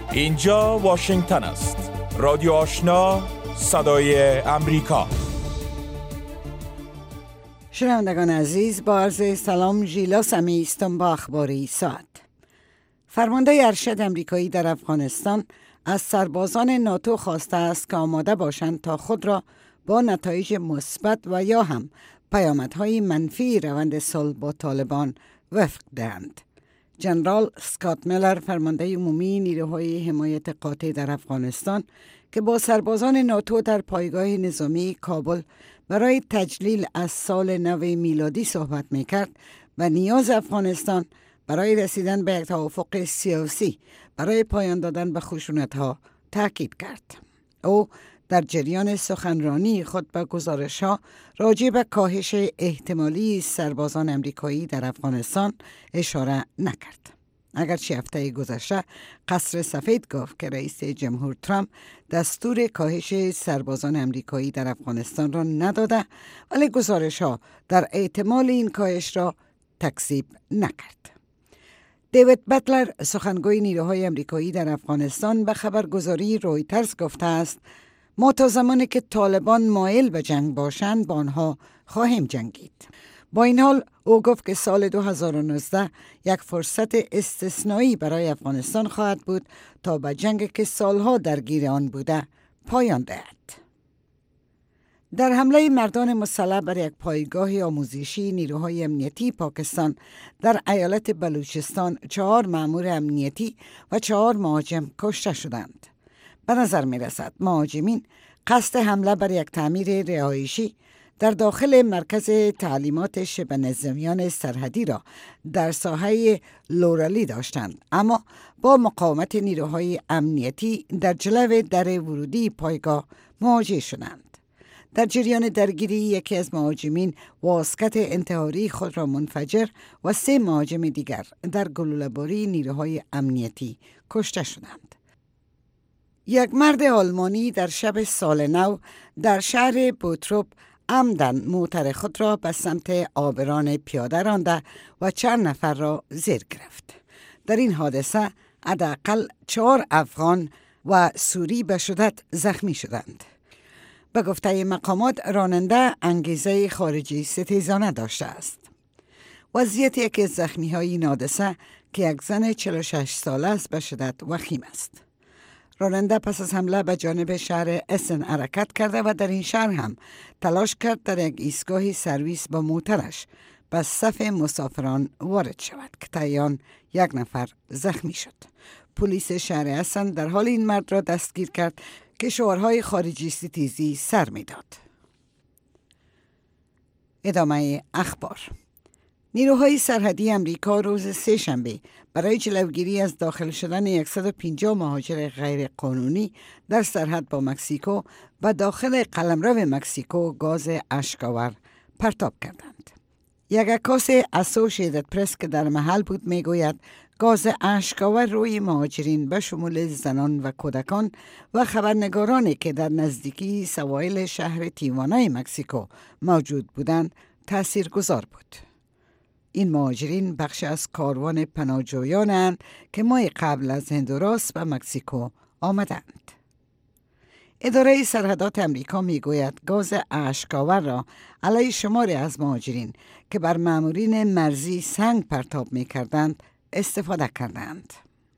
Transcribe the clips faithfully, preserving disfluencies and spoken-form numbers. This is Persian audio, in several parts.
اینجا واشنگتن است. رادیو آشنا، صدای امریکا. شنوندگان عزیز، با عرض سلام، ژیلا سمی هستم با اخباری ساعت. فرمانده ارشد امریکایی در افغانستان از سربازان ناتو خواسته است که آماده باشند تا خود را با نتایج مثبت و یا هم پیامدهای منفی روند صلح با طالبان وفق دهند. جنرال اسکات میلر، فرمانده عمومی نیروهای حمایت قاطع در افغانستان که با سربازان ناتو در پایگاه نظامی کابل برای تجلیل از سال نو میلادی صحبت میکرد و نیاز افغانستان برای رسیدن به یک توافق سیاسی برای پایان دادن به خشونت‌ها تاکید کرد. او در جریان سخنرانی خود به گزارش‌ها راجع به کاهش احتمالی سربازان امریکایی در افغانستان اشاره نکرد. اگرچه هفته گذشته قصر سفید گفت که رئیس جمهور ترامپ دستور کاهش سربازان امریکایی در افغانستان را نداده، ولی گزارش‌ها در احتمال این کاهش را تکذیب نکرد. دیوید باتلر، سخنگوی نیروهای امریکایی در افغانستان، به خبرگزاری رویترز گفته است ما تا زمانی که طالبان مایل به جنگ باشند با آنها خواهیم جنگید. با این حال او گفت که سال دو هزار و نوزده یک فرصت استثنایی برای افغانستان خواهد بود تا به جنگ که سالها درگیر آن بوده پایان دهد. در حمله مردان مسلح بر یک پایگاه آموزشی نیروهای امنیتی پاکستان در ایالت بلوچستان چهار مأمور امنیتی و چهار مهاجم کشته شدند. به نظر می رسد مهاجمین قصد حمله بر یک تعمیر رهایشی در داخل مرکز تعلیمات شبه نظامیان سرحدی را در ساحه لورالی داشتند، اما با مقاومت نیروهای امنیتی در جلو در ورودی پایگاه مواجه شدند. در جریان درگیری یکی از مهاجمین واسکت انتحاری خود را منفجر و سه مهاجم دیگر در گلوله‌باری نیروهای امنیتی کشته شدند. یک مرد آلمانی در شب سال نو در شهر بوتروپ عمدن موتر خود را به سمت آبران پیاده رانده و چند نفر را زیر گرفت. در این حادثه حداقل چهار افغان و سوری به شدت زخمی شدند. به گفته مقامات راننده انگیزه خارجی ستیزانه داشته است. وضعیت یکی از زخمی های این حادثه که یک زن چهل و شش ساله است به شدت وخیم است. راننده پس از حمله به جانب شهر اسن حرکت کرده و در این شهر هم تلاش کرد در یک ایستگاه سرویس با موترش به صف مسافران وارد شود که طی یک نفر زخمی شد. پلیس شهر اسن در حال این مرد را دستگیر کرد که شعارهای خارجی ستیزی سر می‌داد. ادامه اخبار. نیروهای سرحدی امریکا روز سه شنبه برای جلوگیری از داخل شدن صد و پنجاه مهاجر غیر قانونی در سرحد با مکزیکو و داخل قلمرو مکزیکو گاز اشک‌آور پرتاب کردند. یک عکاس اسوسییتد پرس که در محل بود میگوید گاز اشک‌آور روی مهاجرین به شمول زنان و کودکان و خبرنگارانی که در نزدیکی سواحل شهر تیوانای مکزیکو موجود بودند تاثیرگذار بود. این مهاجرین بخش از کاروان پناهجویانند که ماه قبل از هندوراس به مکزیکو آمدند. اداره سرحدات امریکا میگوید گاز اشک‌آور را علیه شماری از مهاجرین که بر مامورین مرزی سنگ پرتاب می‌کردند استفاده کردند.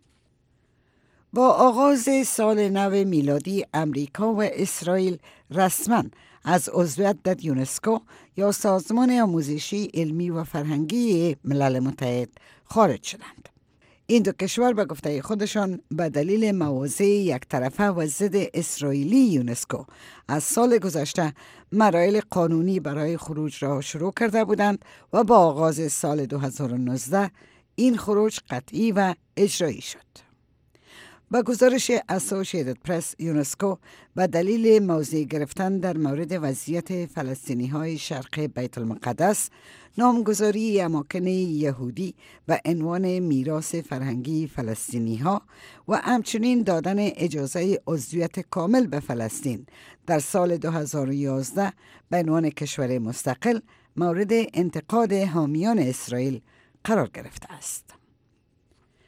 با آغاز سال نو میلادی امریکا و اسرائیل رسما از عضویت در یونسکو یا سازمان آموزشی علمی و فرهنگی ملل متحد خارج شدند. این دو کشور به گفته خودشان به دلیل مواضع یک طرفه و ضد اسرائیلی یونسکو از سال گذشته مراحل قانونی برای خروج را شروع کرده بودند و با آغاز سال دو هزار و نوزده این خروج قطعی و اجرایی شد. با گزارش اسوسییتد پرس، یونسکو به دلیل موضع گرفتن در مورد وضعیت فلسطینی های شرق بیت المقدس، نامگذاری اماکن یهودی و عنوان میراث فرهنگی فلسطینی ها و همچنین دادن اجازه عضویت کامل به فلسطین در سال دو هزار و یازده به عنوان کشور مستقل مورد انتقاد حامیان اسرائیل قرار گرفته است.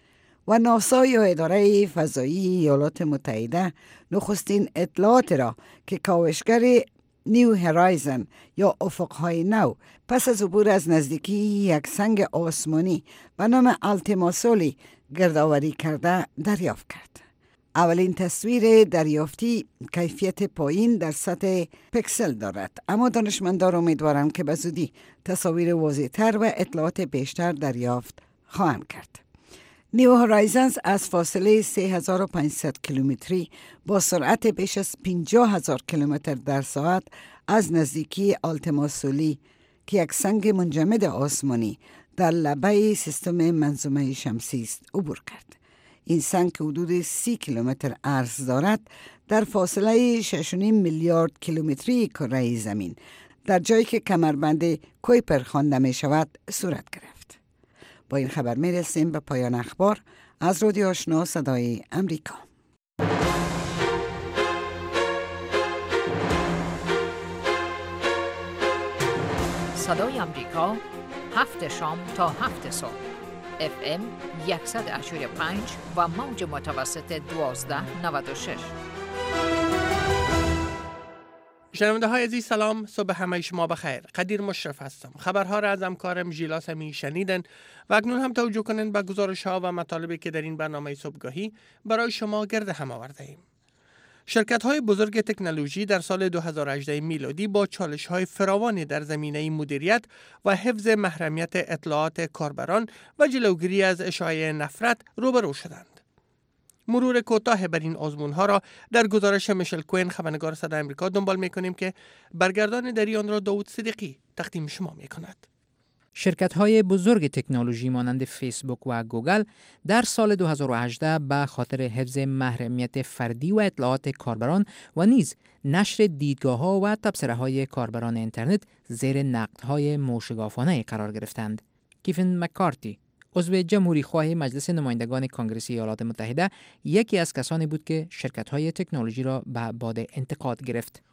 و ناسا یا اداره فضایی ایالات متحده نخستین اطلاعات را که کاوشگر نیو هرایزن یا افقهای نو پس از عبور از نزدیکی یک سنگ آسمانی به نام التیماسولی گردآوری کرده دریافت کرد. اولین تصویر دریافتی کیفیت پایین در سطح پکسل دارد، اما دانشمندان امیدوارند که به زودی تصاویر واضح‌تر و اطلاعات بیشتر دریافت خواهند کرد. نیو هورایزنز از فاصله سه هزار و پانصد کیلومتری با سرعت بیش از پنجاه هزار کیلومتر در ساعت از نزدیکی التیماسولی که یک سنگ منجمد آسمانی در لبه سیستم منظومه شمسی است عبور کرد. این سنگ که حدود سی کیلومتر عرض دارد در فاصله شش و نیم میلیارد کیلومتری کره زمین در جایی که کمربند کویپر خوانده می شود صورت گرفت. با این خبر می رسیم به پایان اخبار از رادیو آشنا صدای امریکا. صدای امریکا، هفت شام تا هفت صبح، اف ام صد و هشتاد و پنج و موج متوسط دوازده نود و شش. شنونده های عزیز سلام، صبح همه شما بخیر. قدیر مشرف هستم. خبرها را از همکارم ژیلا سمی شنیدن و اکنون هم توجه کنند به گزارش ها و مطالبی که در این برنامه صبحگاهی برای شما گرد هم آورده ایم. شرکت های بزرگ تکنولوژی در سال دو هزار و هجده میلادی با چالش های فراوانی در زمینه مدیریت و حفظ محرمیت اطلاعات کاربران و جلوگیری از اشاعه نفرت روبرو شدند. مرور کوتاه بر این آزمون‌ها را در گزارش میشل کوین خبرنگار صدای آمریکا دنبال می‌کنیم که برگردان در آن را داوود صدیقی تقدیم شما می‌کند. شرکت‌های بزرگ تکنولوژی مانند فیسبوک و گوگل در سال دو هزار و هجده به خاطر حفظ محرمیت فردی و اطلاعات کاربران و نیز نشر دیدگاه‌ها و تبصره‌های کاربران اینترنت زیر نقدهای موشگافانه قرار گرفتند. کیفن مکارتی، عضو جمهوری خواه مجلس نمایندگان کانگرس ایالات متحده، یکی از کسانی بود که شرکت‌های تکنولوژی را به باد انتقاد گرفت.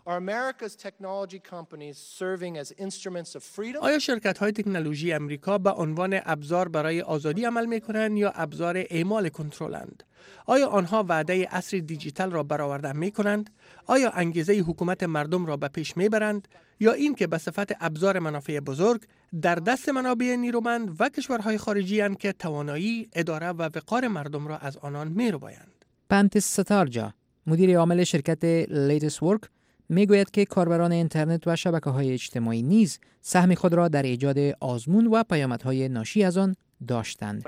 آیا شرکت‌های تکنولوژی امریکا به عنوان ابزار برای آزادی عمل می‌کنند یا ابزار اعمال کنترلند؟ آیا آنها وعده عصر دیجیتال را برآورده می‌کنند؟ آیا انگیزه حکومت مردم را به پیش می‌برند یا این که به صفت ابزار منافع بزرگ در دست منابع نیرومند و کشورهای خارجی اند که توانایی اداره و وقار مردم را از آنان می‌ربایند؟ پنتس ستارجا، مدیر عامل شرکت لیتس ورک، میگوید که کاربران اینترنت و شبکه‌های اجتماعی نیز سهم خود را در ایجاد آزمون و پیامدهای ناشی از آن داشتند.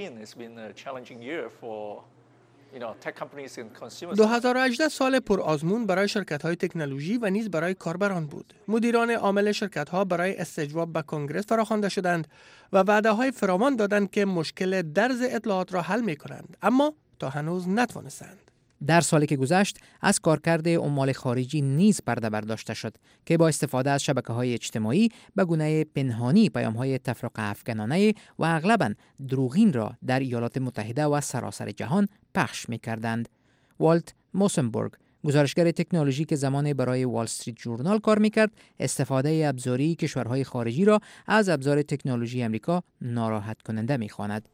دو هزار و هجده سال پر آزمون برای شرکت‌های تکنولوژی و نیز برای کاربران بود. مدیران عامل شرکت‌ها برای استجواب به کنگره فراخوانده شدند و وعده‌های فراوان دادند که مشکل درز اطلاعات را حل می‌کنند، اما تا هنوز نتوانستند. در سالی که گذشت از کارکرد عمال خارجی نیز پرده برداشته شد که با استفاده از شبکه‌های اجتماعی به گونه پنهانی پیام‌های تفرقه افکنانه و اغلباً دروغین را در ایالات متحده و سراسر جهان پخش می‌کردند. والت موسنبورگ، گزارشگر تکنولوژی که زمان برای وال استریت ژورنال کار می‌کرد، استفاده ابزاری کشورهای خارجی را از ابزار تکنولوژی امریکا ناراحت کننده می‌خواند.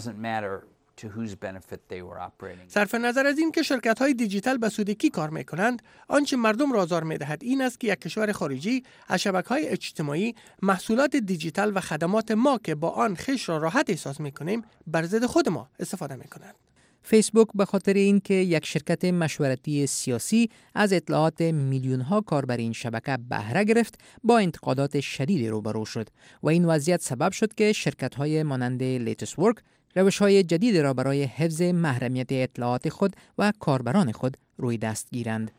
صرف نظر از این که شرکت‌های دیجیتال به سود کی کار می‌کنند، آنچه مردم را آزار می‌دهد این است که یک کشور خارجی از شبکه‌های اجتماعی محصولات دیجیتال و خدمات ما که با آن خویش را راحت احساس می‌کنیم بر ضد خود ما استفاده می‌کند. فیسبوک به خاطر اینکه یک شرکت مشورتی سیاسی از اطلاعات میلیون‌ها کاربر این شبکه بهره گرفت، با انتقادات شدیدی روبرو شد و این وضعیت سبب شد که شرکت‌های مانند لیتس ورک روش‌های جدید را برای حفظ محرمیت اطلاعات خود و کاربران خود روی دست گیرند.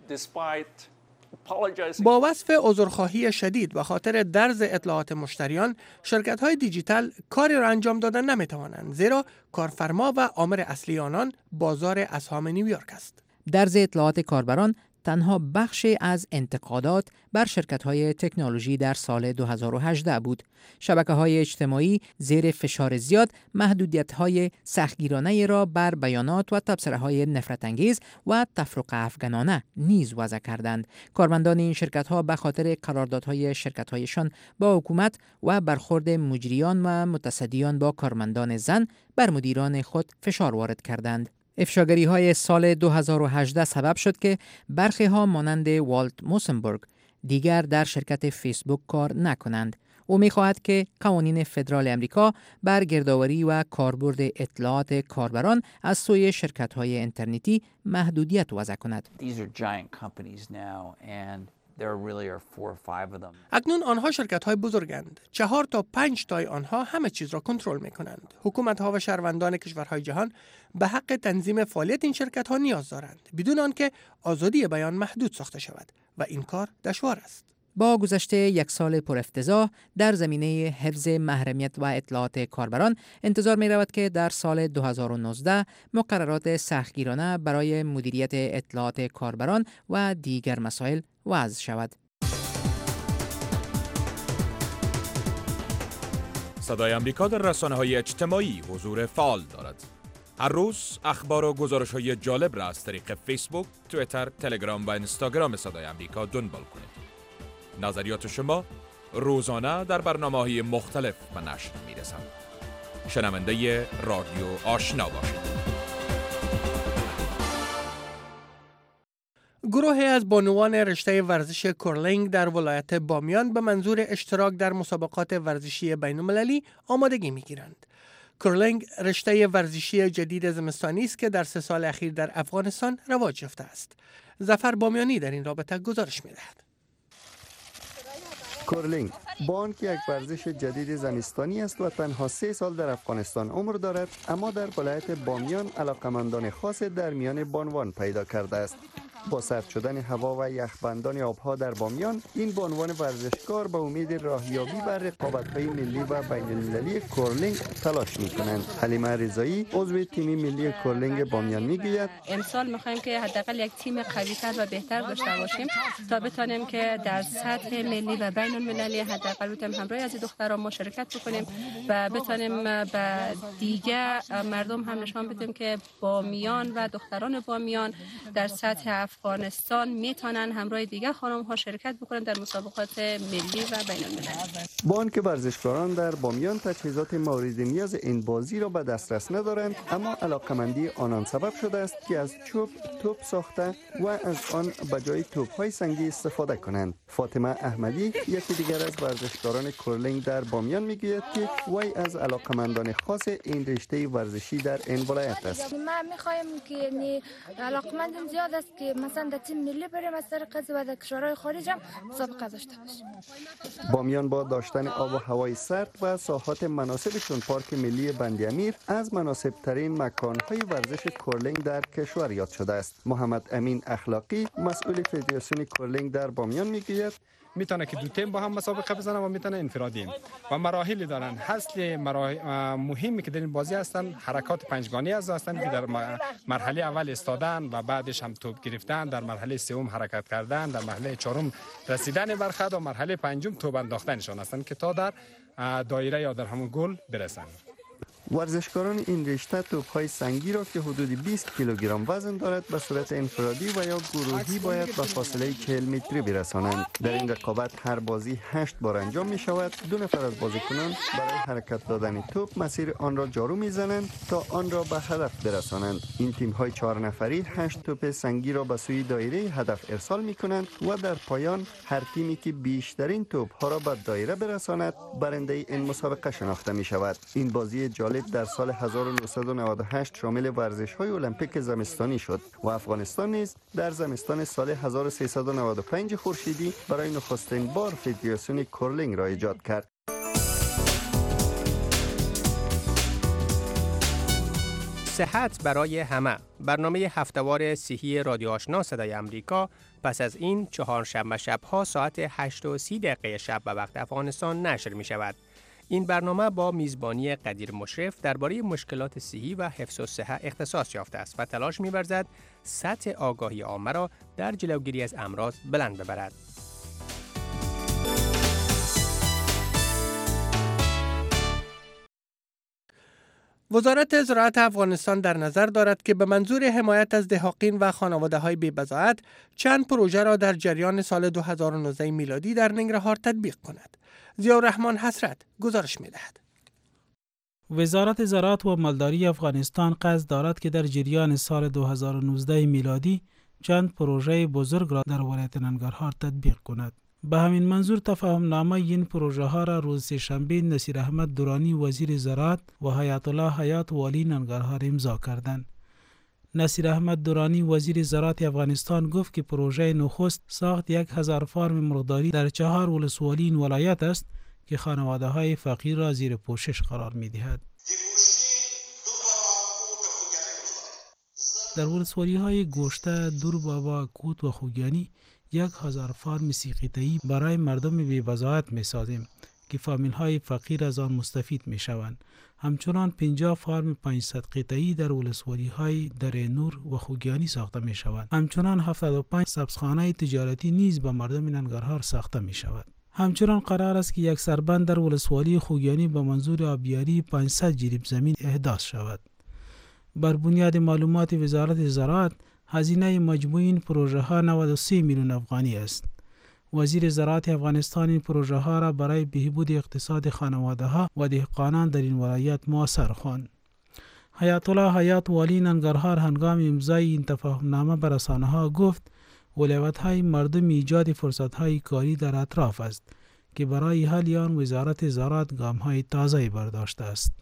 با وصف عذرخواهی شدید و خاطر درز اطلاعات مشتریان، شرکت‌های دیجیتال کاری را انجام دادن نمی‌توانند، زیرا کارفرما و آمر اصلی آنان بازار اسهام نیویورک است. درز اطلاعات کاربران تنها بخشی از انتقادات بر شرکت‌های تکنولوژی در سال دو هزار و هجده بود. شبکه‌های اجتماعی زیر فشار زیاد محدودیت‌های سختگیرانه را بر بیانات و تبصره‌های نفرت‌انگیز و تفرقه افکنانه نیز وضع کردند. کارمندان این شرکت‌ها به خاطر قراردادهای شرکت‌هایشان با حکومت و برخورد مجریان و متصدیان با کارمندان زن بر مدیران خود فشار وارد کردند. افشاگری های سال دو هزار و هجده سبب شد که برخی ها مانند والت موسنبورگ دیگر در شرکت فیسبوک کار نکنند. او می خواهد که قوانین فدرال امریکا بر گردآوری و کاربرد اطلاعات کاربران از سوی شرکت های اینترنتی محدودیت وضع کند. اکنون آنها شرکت های بزرگند. چهار تا پنج تای آنها همه چیز را کنترل می کنند. حکومت ها و شهروندان کشورهای جهان به حق تنظیم فعالیت این شرکت ها نیاز دارند، بدون آنکه آزادی بیان محدود ساخته شود و این کار دشوار است. با گذشته یک سال پر افتضاح در زمینه حفظ محرمیت و اطلاعات کاربران، انتظار می رود که در سال دو هزار و نوزده مقررات سختگیرانه برای مدیریت اطلاعات کاربران و دیگر مسائل وضع شود. صدای آمریکا در رسانه‌های اجتماعی حضور فعال دارد. هر روز اخبار و گزارش‌های جالب را از طریق فیسبوک، توییتر، تلگرام و اینستاگرام صدای آمریکا دنبال کنید. نظریات شما روزانه در برنامه‌های مختلف به نشر می‌رسند. شنونده رادیو آشنا باشید. گروهی از بانوان رشته ورزش کورلینگ در ولایت بامیان به منظور اشتراک در مسابقات ورزشی بین‌المللی آمادگی می‌گیرند. کورلینگ رشته ورزشی جدید زمستانی است که در سه سال اخیر در افغانستان رواج یافته است. ظفر بامیانی در این رابطه گزارش می‌دهد. کورلینگ بانک یک ورزش جدید زمستانی است و تنها سه سال در افغانستان عمر دارد، اما در ولایت بامیان علاقمندان خاص در میان بانوان پیدا کرده است. با سرد شدن هوا و یخبندان آبها در بامیان، این بانوان ورزشکار به امید راهیابی بر رقابت‌های ملی و بین‌المللی کورلینگ تلاش می‌کنند. حلیمه رضایی عضو تیم ملی کورلینگ بامیان می‌گوید امسال می‌خوایم که حداقل یک تیم قوی‌تر و بهتر داشته باشیم تا بتونیم که در سطح ملی و بین‌المللی حداقل بتونیم همراه از دختران مشارکت بکنیم و بتونیم به دیگه مردم هم نشان بدیم که بامیان و دختران بامیان در سطح افغانستان میتونن همراه دیگه خانم ها شرکت بکنن در مسابقات ملی و بین المللی. بانک ورزشکاران در بامیان تجهیزات مورد نیاز این بازی را به دسترس ندارند، اما علاقمندی آنان سبب شده است که از چوب توپ ساخته و از آن به جای توپ های سنگی استفاده کنند. فاطمه احمدی یکی دیگر از ورزشکاران کورلینگ در بامیان میگوید که وی از علاقمندان خاص این رشته ورزشی در این ولایت است. ما میخوایم که علاقمند زیاد است که مثلا در تیم ملی بریم از طریق قضیه و در کشورهای خارج هم مسابقه داشته باشیم. بامیان با داشتن آب و هوای سرد و ساحات مناسب چون پارک ملی بند امیر از مناسب ترین مکان‌های ورزش کورلینگ در کشور یاد شده است. محمد امین اخلاقی مسئول فدراسیون کورلینگ در بامیان میگوید میتونه که دو تیم با هم مسابقه بزنن و میتونه انفرادی و مراحلی دارن. اصل مهمی که در این بازی هستن حرکات پنجگانی هستن که در مرحله اول استادن و بعدش هم توپ گرفتن، در مرحله سوم حرکت کردن، در مرحله چهارم رسیدن بر خط و مرحله پنجم توپ انداختنشون هستن که تا در دایره یا در همون گل برسن. ورزشکاران این رشته توپ‌های سنگی را که حدود بیست کیلوگرم وزن دارد به صورت انفرادی و یا گروهی باید به فاصله چهل متری برسانند. در این رقابت هر بازی هشت بار انجام می شود. دو نفر از بازیکنان برای حرکت دادن توپ مسیر آن را جارو می‌زنند تا آن را به هدف برسانند. این تیم‌های چهار نفری هشت توپ سنگی را به سوی دایره هدف ارسال می‌کنند و در پایان هر تیمی که بیشترین توپ‌ها را به دایره برساند برنده این مسابقه شناخته می‌شود. این بازی جالب در سال هزار و نهصد و نود و هشت شامل ورزش‌های المپیک زمستانی شد و افغانستان نیز در زمستان سال هزار و سیصد و نود و پنج خورشیدی برای نخستین بار فدراسیون کورلینگ را ایجاد کرد. صحت برای همه، برنامه هفته‌وار صحی رادیو آشنا صدای امریکا پس از این چهارشنبه شب‌ها ساعت هشت و سی دقیقه شب به وقت افغانستان نشر می شود. این برنامه با میزبانی قدیر مشرف درباره مشکلات صحی و حفظ الصحه اختصاص یافته است و تلاش می‌ورزد سطح آگاهی عامه را در جلوگیری از امراض بلند ببرد. وزارت زراعت افغانستان در نظر دارد که به منظور حمایت از دهقان و خانواده‌های بی‌بضاعت چند پروژه را در جریان سال دو هزار و نوزده میلادی در ننگرهار تطبیق کند. ضیاءالرحمن حسرت گزارش می‌دهد. وزارت زراعت و مالداری افغانستان قصد دارد که در جریان سال دو هزار و نوزده میلادی چند پروژه بزرگ را در ولایت ننگرهار تطبیق کند. به همین منظور تفاهم نامه این پروژه ها را روز سه‌شنبه نصیر احمد درانی وزیر زراعت و حیات الله حیات والی ننگرهار امضا کردند. نصیر احمد درانی وزیر زراعت افغانستان گفت که پروژه نخست ساخت یک هزار فارم مرغداری در چهار ولسوالی این ولایت است که خانواده های فقیر را زیر پوشش قرار می دهد. در ولسوالی های گوشته، دوربابا، کوت و خوگیانی یک هزار فارم سیقیتایی برای مردم بی‌بضاعت می سازیم که فامیل های فقیر از آن مستفید می شوند. همچنان پنجاه فارم پانصد قطعی در ولسوالی های دره نور و خوگیانی ساخته می شوند. همچنان هفتاد و پنج سبزخانه تجارتی نیز به مردم ننگرهار ساخته می شود. همچنان قرار است که یک سربند در ولسوالی خوگیانی به منظور آبیاری پانصد جریب زمین احداث شود. بر بنیاد معلومات وزارت زراعت، هزینه مجموعی این پروژه ها نود و سه میلیون افغانی است. وزیر زراعت افغانستان این پروژه ها را برای بهبود اقتصاد خانواده ها و دهقانان در این ولایت مؤثر خواند. حیات الله حیات والی ننگرهار هنگام امضای این تفاهم نامه به رسانه ها گفت ولایت های مردم ایجاد فرصت های کاری در اطراف است که برای حل آن وزارت زراعت گام های تازه برداشته است.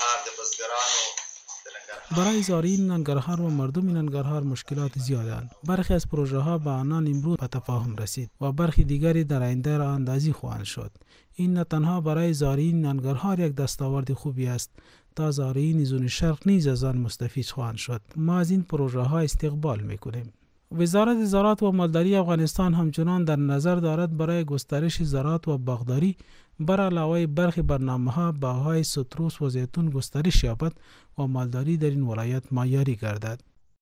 برای زائرین ننگرهار و مردم ننگرهار مشکلات زیادند. برخی از پروژه ها به آنان امروز به تفاهم رسید و برخی دیگری در آینده را اندازی خواهند شد. این نه تنها برای زائرین ننگرهار یک دستاورد خوبی است، تا زائرین زون شرق نیز از آن مستفید خواهند شد. ما از این پروژه ها استقبال میکنیم. وزارت زراعت و مالداری افغانستان همچنان در نظر دارد برای گسترش زراعت و باغداری بر علاوه برخی برنامه‌ها باغ‌های ستروس و زیتون گسترش یابد و مالداری در این ولایت معیاری گردد.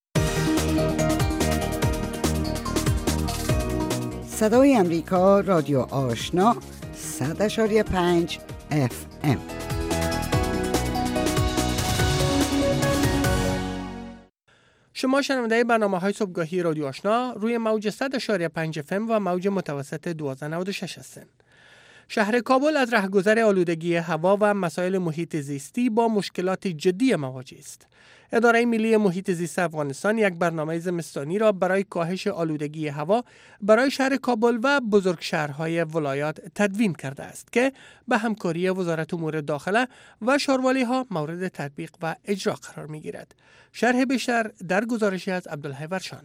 صدای امریکا، رادیو آشنا، صد اشاری پنج اف ام. شما شنونده برنامه‌های صبحگاهی رادیو آشنا روی موج صد اشاری پنج اف ام و موج متوسط دوازده نود و شش هستند. شهر کابل از رهگذر آلودگی هوا و مسائل محیط زیستی با مشکلات جدی مواجه است. اداره ملی محیط زیست افغانستان یک برنامه زمستانی را برای کاهش آلودگی هوا برای شهر کابل و بزرگ شهرهای ولایات تدوین کرده است که به همکاری وزارت امور داخله و شاروالی ها مورد تطبیق و اجرا قرار می گیرد. شرح بیشتر در گزارشی از عبدالحی ورشان.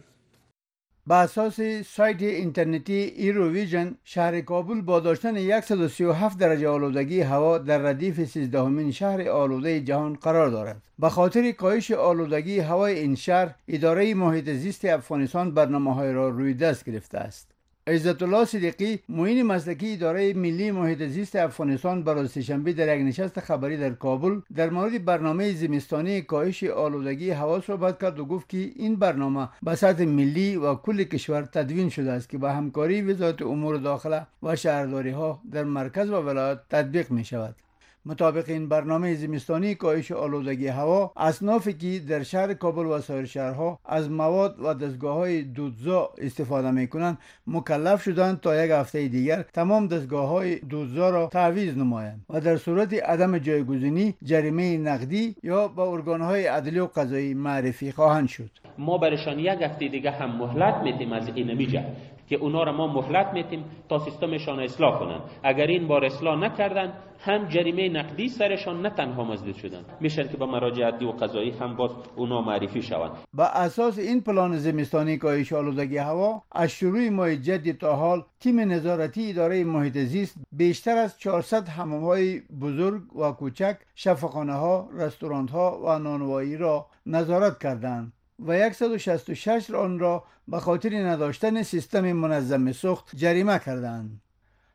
با اساس سایت اینترنتی ایروویژن، شهر کابل با داشتن صد و سی و هفت درجه آلودگی هوا در ردیف سیزدهمین شهر آلوده جهان قرار دارد. به خاطر کاهش آلودگی هوای این شهر، اداره محیط زیست افغانستان برنامه‌های را روی دست گرفته است. عزت الله صدیقی، معین مسلکی اداره ملی محیط زیست افغانستان، برای سه‌شنبه در یک نشست خبری در کابل در مورد برنامه زمستانی کاهش آلودگی هوا صحبت کرد و گفت که این برنامه به سطح ملی و کل کشور تدوین شده است که با همکاری وزارت امور داخله و شهرداری ها در مرکز و ولایات تطبیق می شود. مطابق این برنامه زمستانی کاهش آلودگی هوا، اصنافی که در شهر کابل و سایر شهرها از مواد و دستگاه‌های دودزا استفاده می‌کنند مکلف شدند تا یک هفته دیگر تمام دستگاه‌های دودزا را تعویض نمایند و در صورت عدم جایگزینی جریمه نقدی یا به ارگان‌های عدلی و قضایی معرفی خواهند شد. ما برشان یک هفته دیگه هم مهلت میدیم از این میجه که اونا را ما مهلت میتیم تا سیستمشان اصلاح کنن. اگر این بار اصلاح نکردن هم جریمه نقدی سرشان نه تنها مزدود شدن میشن که به مراجع عدلی و قضایی هم باز اونا معرفی شوند. با اساس این پلان زمستانی کاهش آلودگی هوا، از شروع ماه جدی تا حال تیم نظارتی اداره محیط زیست بیشتر از چهارصد حمام‌های بزرگ و کوچک، شفاخانه‌ها، رستوران‌ها و نانوایی را نظارت کردند و صد و شصت و شش آن را به خاطر نداشتن سیستم منظم سوخت جریمه کردند.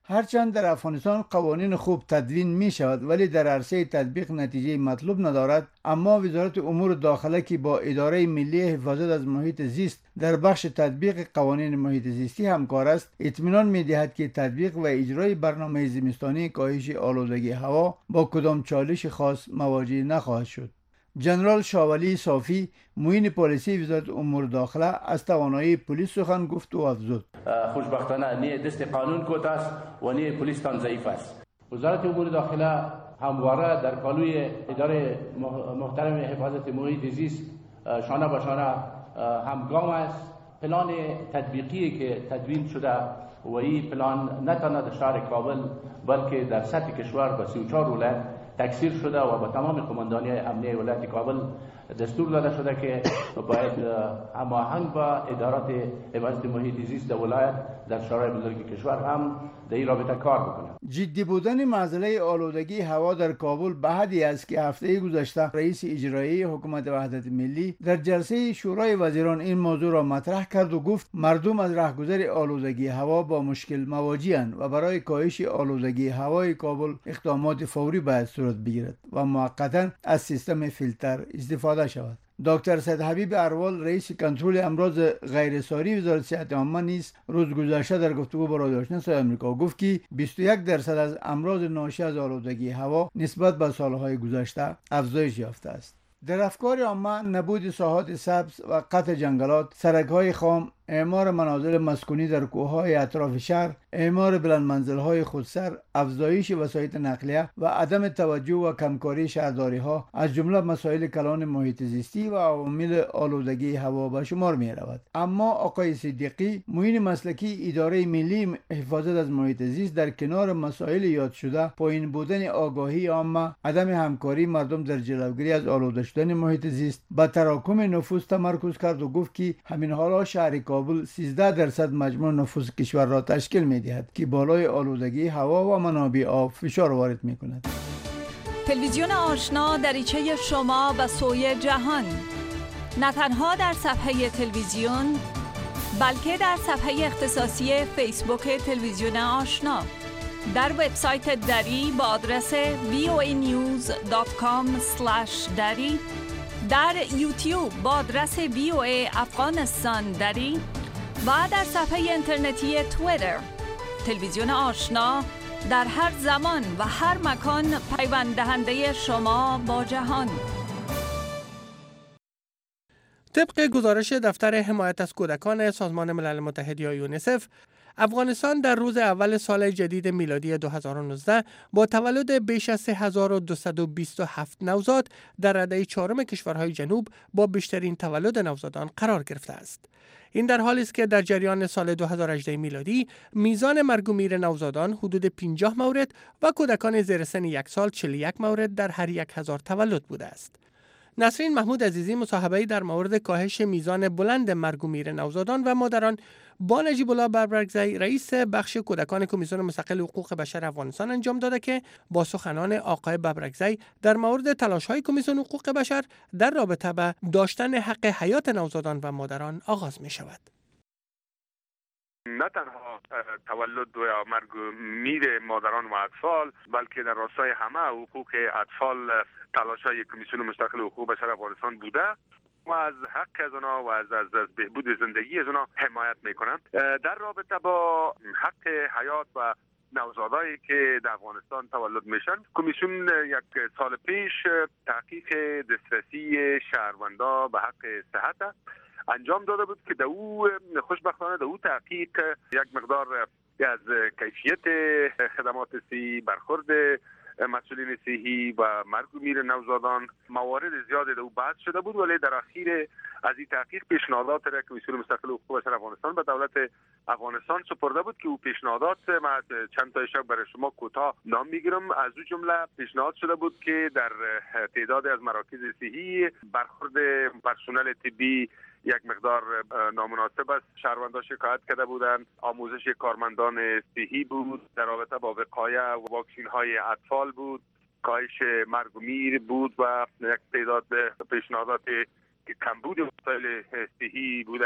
هرچند در افغانستان قوانین خوب تدوین می شود ولی در عرصه تطبیق نتیجه مطلوب ندارد، اما وزارت امور داخله که با اداره ملی حفاظت از محیط زیست در بخش تطبیق قوانین محیط زیستی همکار است، اطمینان می دهد که تطبیق و اجرای برنامه زمستانی کاهش آلودگی هوا با کدام چالش خاص مواجه نخواهد شد. جنرال شاولی صافی معین پالیسی وزارت امور داخله از توانایی پلیس سخن گفت و افزود: خوشبختانه نه دست قانون کوت است و نه پلیس تان ضعیف است. وزارت امور داخله همواره در پالوی اداره محترم حفاظت محیط زیست شانه به شانه همگام است. پلان تطبیقی که تدوین شده و این پلان نه تنها در شهر کابل بلکه در سطح کشور با سی و چهار ولایت تکثیر شده و با تمام قماندانی امنیه ولایت کابل دستور داده شده که باید هماهنگ با ادارات حفاظت محیط زیست در ولایت در شهرهای بزرگ کشور هم در این رابطه کار بکنه. جدی بودن معضله آلودگی هوا در کابل به حدی است که هفته گذشته رئیس اجرایی حکومت وحدت ملی در جلسه شورای وزیران این موضوع را مطرح کرد و گفت مردم از رهگذر آلودگی هوا با مشکل مواجه‌اند و برای کاهش آلودگی هوای کابل اقدامات فوری باید صورت بگیرد و موقتا از سیستم فیلتر استفاده شود. دکتر سید حبیب اروال رئیس کنترل امراض غیرساری وزارت صحت عامه نیز روز گذشته در گفتگو با رادیو آشنا صدای آمریکا گفت که بیست و یک درصد از امراض ناشی از آلودگی هوا نسبت به سالهای گذشته افزایش یافته است. در افکار عامه نبود ساحات سبز و قطع جنگلات، سرک‌های خام، اعمار منازل مسکونی در کوههای اطراف شهر، اعمار بلند منزل‌های خودسر، افزایش وسایط نقلیه و عدم توجه و کمکاری شهرداری‌ها از جمله مسائل کلان محیط زیستی و عوامل آلودگی هوا به شمار می‌رود. اما آقای صدیقی معین مسلکی اداره ملی حفاظت از محیط زیست در کنار مسائل یاد شده، پایین بودن آگاهی عامه، عدم همکاری مردم در جلوگیری از آلوده شدن محیط زیست، به تراکم نفوس تمرکز کرد و گفت که همین حالا شهر کابل سیزده درصد مجموع نفوس کشور را تشکیل می‌دهد که بالای آلودگی هوا و منابع آب فشار وارد می‌کند. تلویزیون آشنا دریچه شما به سوی جهان، نه تنها در صفحه تلویزیون بلکه در صفحه اختصاصی فیسبوک تلویزیون آشنا، در وبسایت دری با آدرس وی او ای نیوز دات کام اسلش دری، در یوتیوب با آدرس وی او ای افغانستان دری و در صفحه اینترنتی توییتر. تلویزیون آشنا در هر زمان و هر مکان پیوند دهنده شما با جهان. طبق گزارش دفتر حمایت از کودکان سازمان ملل متحد یا یونیسف، افغانستان در روز اول سال جدید میلادی دو هزار و نوزده با تولد بیش از سه هزار و دویست و بیست و هفت نوزاد در رده چهارم کشورهای جنوب با بیشترین تولد نوزادان قرار گرفته است. این در حالی است که در جریان سال دو هزار و هجده میلادی میزان مرگ و میر نوزادان حدود پنجاه مورد و کودکان زیر سن یک سال چهل و یک مورد در هر یک هزار تولد بوده است. نسرین محمود عزیزی مصاحبه‌ای در مورد کاهش میزان بلند مرگ و میر نوزادان و مادران با نجیب الله ببرگزی رئیس بخش کودکان کمیسیون مستقل حقوق بشر افغانستان انجام داده که با سخنان آقای ببرگزی در مورد تلاش‌های کمیسیون حقوق بشر در رابطه با داشتن حق حیات نوزادان و مادران آغاز می‌شود. نه تنها تولد و مرگ و میر مادران و اطفال بلکه در راستای همه حقوق اطفال تلاش‌های کمیسیون مستقل حقوق بشر افغانستان بوده و از حق از اونا و از از, از بهبود زندگی از اونا حمایت میکنند. در رابطه با حق حیات و نوزادایی که در افغانستان تولد میشن، کمیسیون یک سال پیش تحقیق دسترسی شهروندا به حق صحت انجام داده بود که در او خوشبختانه در او تحقیق یک مقدار از کیفیت خدمات صحی، برخورد مسئولین صحی و مرگ و میر نوزادان موارد زیادی در او بحث شده بود، ولی در اخیر از این تحقیق پیشنهادات را کمیسیون مستقل حقوق بشر افغانستان به دولت افغانستان سپرده بود که او پیشنهادات من چند تایش برای شما کوتاه نام میگیرم. از او جمله پیشنهاد شده بود که در تعداد از مراکز صحی برخورد پرسنل طبی یک مقدار نامناسب است. شهروندان شکایت کرده بودند. آموزش کارمندان صحی بود، در رابطه با وقایه و واکسین های اطفال بود، کاهش مرگ و میر بود و یک تعداد پیشنهادات که کمبود وسایل صحی بوده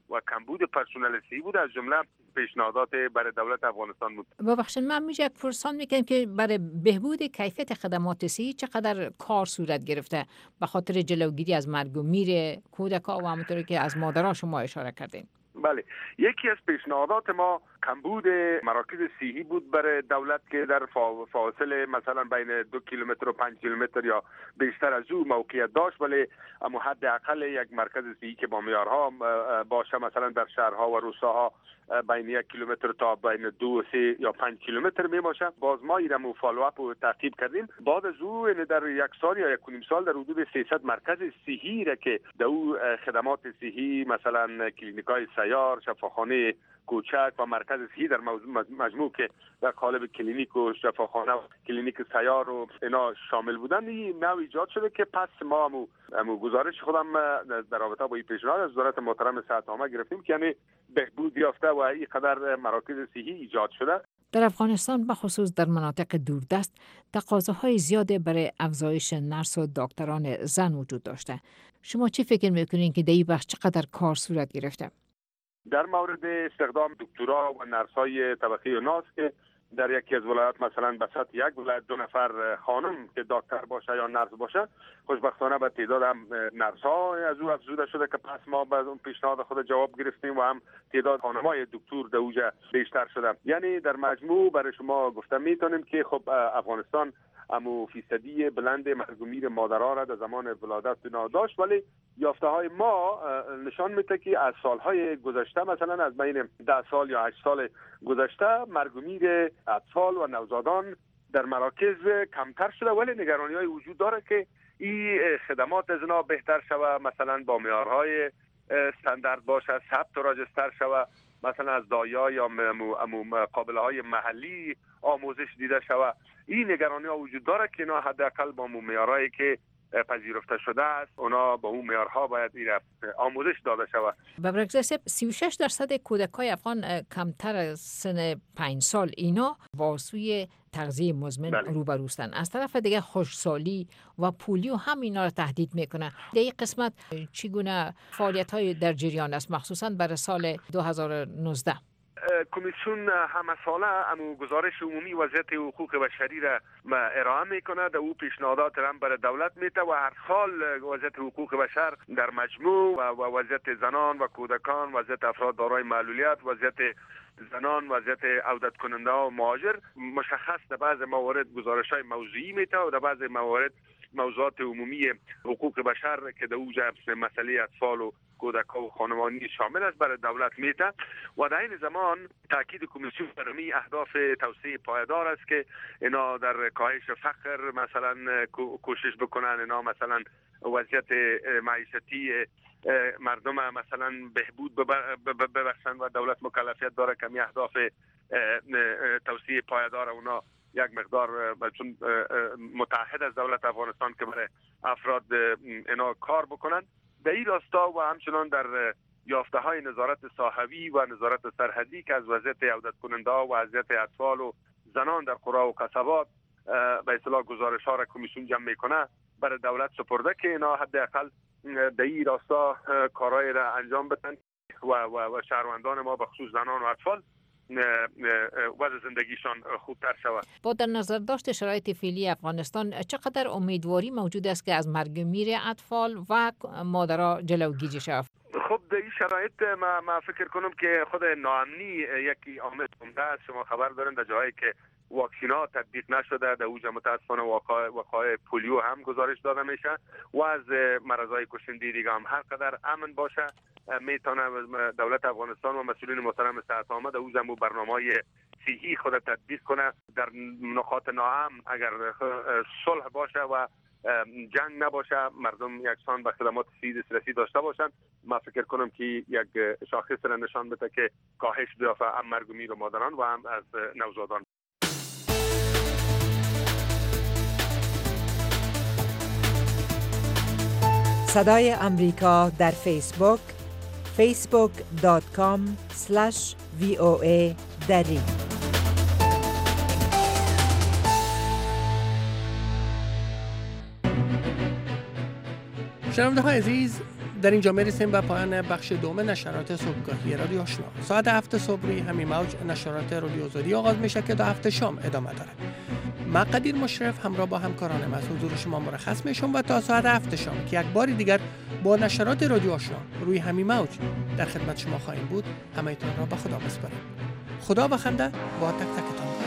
و کمبود پرسنل صحی بود از جمله پیشنهادات برای دولت افغانستان بود. ببخشید من میشه یک پرسان میکنم که برای بهبود کیفیت خدمات صحی چقدر کار صورت گرفته به خاطر جلوگیری از مرگ و میر کودکان و همونطوری که از مادرها شما اشاره کردین؟ بله، یکی از پیشنهادات ما کمبود مراکز صحی بود برای دولت که در فاصله مثلا بین دو کیلومتر و پنج کیلومتر یا بیشتر از او موقعیت داشت، ولی اما حداقل یک مرکز صحی که با معیارها باشه، مثلا در شهرها و روستاها بین یک کیلومتر تا بین دو سه یا پنج کیلومتر می باشه. باز ما ایرم فالو اپ و تعقیب کردیم. بعد از او در یک سال یا یک و نیم سال در حدود سیصد مرکز صحی را که در او خدمات صحی مثلا کلینیکای سیار، شفاخانه کوچک و مرکز صحی در مجموع که در قالب کلینیک و شفاخانه و کلینیک سیار و اینا شامل بودن، این نوع ایجاد شده که پس ما همو, همو گزارش خودم در رابطه با این پیشنهاد از وزارت محترم صحت عامه گرفتیم که یعنی بهبود یافته و این قدر مراکز صحی ایجاد شده. در افغانستان بخصوص در مناطق دوردست تقاضاهای زیاده برای افزایش نرس و دکتران زن وجود داشته. شما چی فکر میکنین که در این بخش چقدر کار صورت گرفته؟ در مورد استخدام دکترا و نرس‌های طبقه ناس که در یکی از ولایات مثلا به سطح یک ولایت دو نفر خانم که دکتر باشه یا نرس باشه، خوشبختانه به تعداد هم نرس‌ها از او افزوده شده که پس ما به اون پیشنهاد خود جواب گرفتیم و هم تعداد خانم‌های دکتر در اوجه بیشتر شده. یعنی در مجموع برای شما گفتم میتونیم که خب افغانستان امو فیصدی بلند مرگ و میر مادرها را در زمان ولادت داشت، ولی یافته های ما نشان میده که از سالهای گذشته مثلا از بین ده سال یا هشت سال گذشته مرگ و میر اطفال و نوزادان در مراکز کمتر شده، ولی نگرانی های وجود داره که این خدمات از اینا بهتر شوه، مثلا با معیارهای استاندارد باشه، ثبت و راجستر شوه، مثلا از دایا یا قابله های محلی آموزش دیده شوه. این نگرانی ها وجود داره که اینا حداقل با معیارهایی که پذیرفته شده است اونا با اون معیارها باید این آموزش داده شود. ببرگزه سی و شش درصد کودکای افغان کمتر از سن پنج سال اینا واسوی تغذیه مزمن بله. روبروستن. از طرف دیگه خشکسالی و پولیو هم اینا رو تهدید میکنه. در این قسمت چگونه فعالیت های در جریان است، مخصوصا برای سال دو هزار و نوزده؟ کمیسیون همه ساله امو گزارش عمومی وضعیت حقوق بشری را ارائه میکنه، در او پیشنهادات را برای دولت میده و هر سال وضعیت حقوق بشر در مجموع و وضعیت زنان و کودکان، وضعیت افراد دارای معلولیت، وضعیت زنان، وضعیت عودت کننده و مهاجر مشخص در بعض موارد گزارش های موضوعی میده و در بعض موارد موضوعات عمومی حقوق بشر که در اوج مسئله اطفال و کودکان و خانوانی شامل است برای دولت میده و در این زمان تاکید کمیسیون بر می اهداف توسعه پایدار است که اینا در کاهش فقر مثلا کوشش بکنن، اینا مثلا وضعیت معیشتی مردم مثلا بهبود ببخشند و دولت مکلفیت داره که می اهداف توسعه پایدار اونا یک مقدار چون متحد از دولت افغانستان که برای افراد اینا کار بکنن. در این راستا و همچنان در یافته های نظارت صاحبی و نظارت سرحدی که از وضعیت عودت کننده و وضعیت اطفال و زنان در قرى و قصبات به اصطلاح گزارش ها را کمیسیون جمع میکنه برای دولت سپرده که اینا حداقل در این راستا کارهای را انجام بدن و, و, و شهروندان ما بخصوص زنان و اطفال وضع زندگیشان خوبتر شود. با در نظر داشت شرایط فعلی افغانستان چقدر امیدواری موجود است که از مرگ میر اطفال و مادرها جلوگیری شود؟ خب در این شرایط ما, ما فکر کنم که خود ناامنی یکی عامل عمده است. شما خبر دارین در جایی که واکسینا تطبیق نشده، در اوج متاسفانه وقایع وقایع پولیو هم گزارش داده میشه و از مرضای کشنده دیگه هم هر قدر امن باشه میتونه دولت افغانستان و مسئولین محترم صحت عامه در اوزمو برنامه‌های صحی خود تطبیق کنه. در نقاط ناامن اگر صلح باشه و جنگ نباشه، مردم یکسان به خدمات صحی دسترسی داشته باشند، ما فکر کنم که یک شاخص را نشان بده که کاهش بیافته هم مرگ و میر مادران و هم از نوزادان. صدای امریکا در فیسبوک فیسبوک دات کام اسلش وی او ای دری. شنونده های عزیز، در اینجا میرسیم به پایان بخش دوم نشرات صبحگاهی رادیو آشنا. ساعت هفت صبح روی همین موج نشرات رادیو آزادی آغاز میشه که تا هفت شام ادامه داره. من قدیر مشرف همراه با همکارانم از حضور شما مرخص میشم و تا ساعت هفت شام که یک بار دیگر با نشرات رادیو آشنا روی همین موج در خدمت شما خواهیم بود. همه‌تان را به خدا بسپارم. خدا بخنده با تک تکتان.